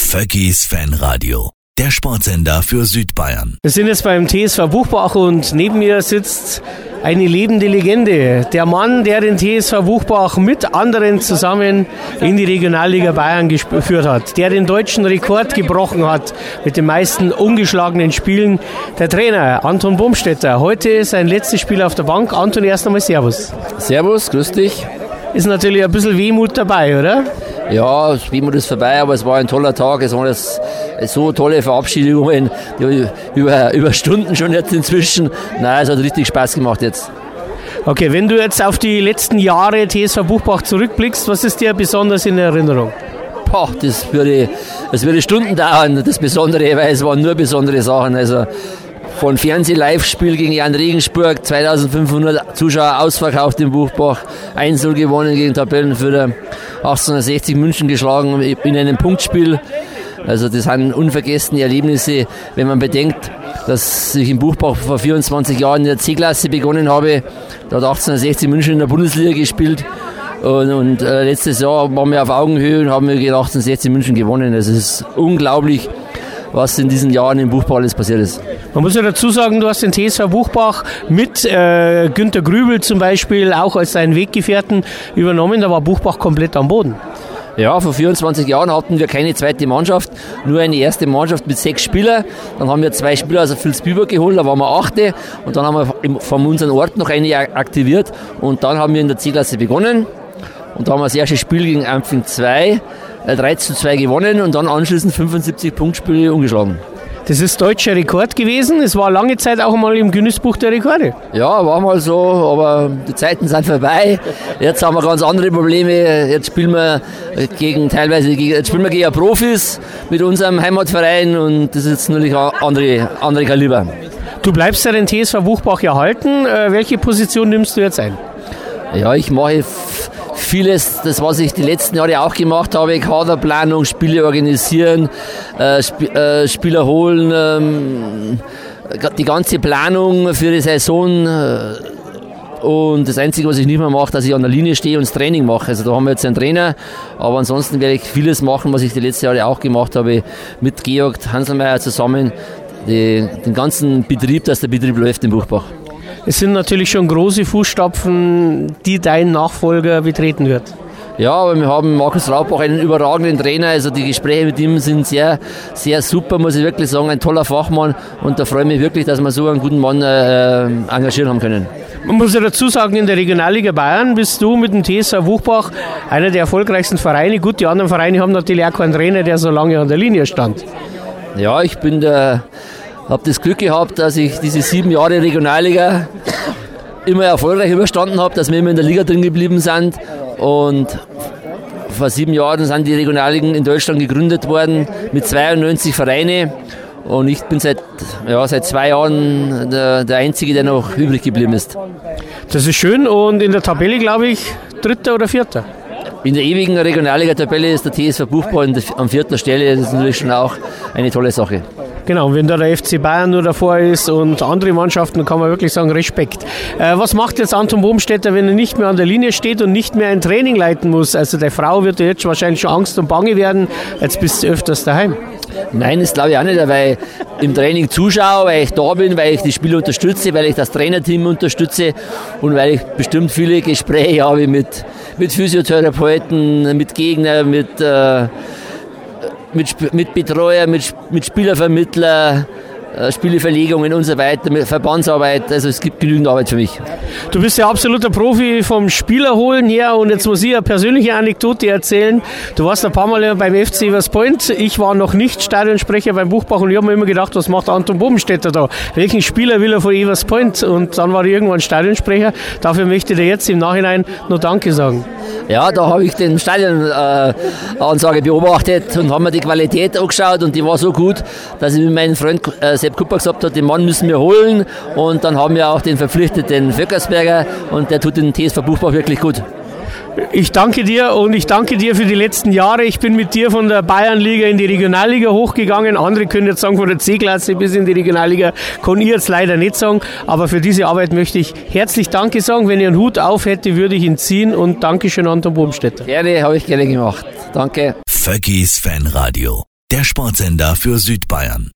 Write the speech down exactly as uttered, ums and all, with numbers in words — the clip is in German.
Vöckis Fanradio, der Sportsender für Südbayern. Wir sind jetzt beim T S V Buchbach und neben mir sitzt eine lebende Legende. Der Mann, der den T S V Buchbach mit anderen zusammen in die Regionalliga Bayern geführt hat. Der den deutschen Rekord gebrochen hat mit den meisten ungeschlagenen Spielen. Der Trainer Anton Bomstetter. Heute ist sein letztes Spiel auf der Bank. Anton, erst einmal Servus. Servus, grüß dich. Ist natürlich ein bisschen Wehmut dabei, oder? Ja, das Wehmut ist vorbei, aber es war ein toller Tag. Es waren das, so tolle Verabschiedungen über, über Stunden schon jetzt inzwischen. Nein, es hat richtig Spaß gemacht jetzt. Okay, wenn du jetzt auf die letzten Jahre T S V Buchbach zurückblickst, was ist dir besonders in Erinnerung? Boah, das würde, das würde Stunden dauern, das Besondere, weil es waren nur besondere Sachen. Also von Fernseh-Live-Spiel gegen Jan Regensburg, zweitausendfünfhundert Zuschauer ausverkauft im Buchbach, eins null gewonnen gegen Tabellenführer, achtzehnhundertsechzig München geschlagen in einem Punktspiel. Also das sind unvergessene Erlebnisse, wenn man bedenkt, dass ich im Buchbach vor vierundzwanzig Jahren in der C-Klasse begonnen habe. Da hat achtzehnhundertsechzig München in der Bundesliga gespielt. Und, und äh, letztes Jahr waren wir auf Augenhöhe und haben wir gegen achtzehnhundertsechzig München gewonnen. Also es ist unglaublich, was in diesen Jahren im Buchbach alles passiert ist. Man muss ja dazu sagen, du hast den T S V Buchbach mit äh, Günter Grübel zum Beispiel auch als seinen Weggefährten übernommen. Da war Buchbach komplett am Boden. Ja, vor vierundzwanzig Jahren hatten wir keine zweite Mannschaft, nur eine erste Mannschaft mit sechs Spielern. Dann haben wir zwei Spieler aus Vilsbiburg geholt, da waren wir achte. Und dann haben wir von unserem Ort noch eine aktiviert. Und dann haben wir in der C-Klasse begonnen. Und da haben wir das erste Spiel gegen Ampfing zwei, drei zu zwei gewonnen und dann anschließend fünfundsiebzig Punktspiele ungeschlagen. Das ist deutscher Rekord gewesen. Es war lange Zeit auch mal im Guinness-Buch der Rekorde. Ja, war mal so, aber die Zeiten sind vorbei. Jetzt haben wir ganz andere Probleme. Jetzt spielen wir gegen teilweise jetzt spielen wir gegen Profis mit unserem Heimatverein und das ist natürlich ein andere, andere Kaliber. Du bleibst ja den T S V Buchbach erhalten. Äh, welche Position nimmst du jetzt ein? Ja, ich mache vieles, das was ich die letzten Jahre auch gemacht habe, Kaderplanung, Spiele organisieren, äh, Sp- äh, Spieler holen, ähm, die ganze Planung für die Saison äh, und das Einzige, was ich nicht mehr mache, dass ich an der Linie stehe und das Training mache. Also da haben wir jetzt einen Trainer, aber ansonsten werde ich vieles machen, was ich die letzten Jahre auch gemacht habe, mit Georg Hanselmeier zusammen, die, den ganzen Betrieb, dass der Betrieb läuft im Buchbach. Es sind natürlich schon große Fußstapfen, die dein Nachfolger betreten wird. Ja, aber wir haben Markus Raubach, einen überragenden Trainer. Also die Gespräche mit ihm sind sehr, sehr super, muss ich wirklich sagen. Ein toller Fachmann und da freue ich mich wirklich, dass wir so einen guten Mann äh, engagiert haben können. Man muss ja dazu sagen, in der Regionalliga Bayern bist du mit dem T S V Buchbach einer der erfolgreichsten Vereine. Gut, die anderen Vereine haben natürlich auch keinen Trainer, der so lange an der Linie stand. Ja, ich bin der... habe das Glück gehabt, dass ich diese sieben Jahre Regionalliga immer erfolgreich überstanden habe, dass wir immer in der Liga drin geblieben sind. Und vor sieben Jahren sind die Regionalligen in Deutschland gegründet worden mit zweiundneunzig Vereinen. Und ich bin seit, ja, seit zwei Jahren der, der Einzige, der noch übrig geblieben ist. Das ist schön und in der Tabelle, glaube ich, Dritter oder Vierter? In der ewigen Regionalliga-Tabelle ist der T S V Buchbach an vierter Stelle. Das ist natürlich schon auch eine tolle Sache. Genau, wenn da der F C Bayern nur davor ist und andere Mannschaften, kann man wirklich sagen, Respekt. Äh, was macht jetzt Anton Bomstetter, wenn er nicht mehr an der Linie steht und nicht mehr ein Training leiten muss? Also der Frau wird ja jetzt wahrscheinlich schon Angst und Bange werden. Jetzt bist du öfters daheim. Nein, das glaube ich auch nicht, weil ich im Training zuschaue, weil ich da bin, weil ich die Spieler unterstütze, weil ich das Trainerteam unterstütze und weil ich bestimmt viele Gespräche habe mit, mit Physiotherapeuten, mit Gegnern, mit... Äh, Mit, mit Betreuer, mit, mit Spielervermittler, äh, Spieleverlegungen und so weiter, mit Verbandsarbeit. Also es gibt genügend Arbeit für mich. Du bist ja absoluter Profi vom Spielerholen her und jetzt muss ich eine persönliche Anekdote erzählen. Du warst ein paar Mal beim F C West Point. Ich war noch nicht Stadionsprecher beim Buchbach und ich habe mir immer gedacht, was macht Anton Bomstetter da? Welchen Spieler will er von Evers Point? Und dann war ich irgendwann Stadionsprecher. Dafür möchte ich dir jetzt im Nachhinein nur Danke sagen. Ja, da habe ich den Stadionansage äh, beobachtet und habe mir die Qualität angeschaut und die war so gut, dass ich mit meinem Freund äh, Sepp Kupper gesagt habe, den Mann müssen wir holen und dann haben wir auch den verpflichtet, den Vöckersberger und der tut den T S V Buchbach wirklich gut. Ich danke dir und ich danke dir für die letzten Jahre. Ich bin mit dir von der Bayernliga in die Regionalliga hochgegangen. Andere können jetzt sagen, von der C-Klasse bis in die Regionalliga. Kann ich jetzt leider nicht sagen. Aber für diese Arbeit möchte ich herzlich Danke sagen. Wenn ich einen Hut auf hätte, würde ich ihn ziehen. Und Dankeschön, Anton Bomstetter. Gerne, habe ich gerne gemacht. Danke. Vöckis Fanradio. der Sportsender für Südbayern.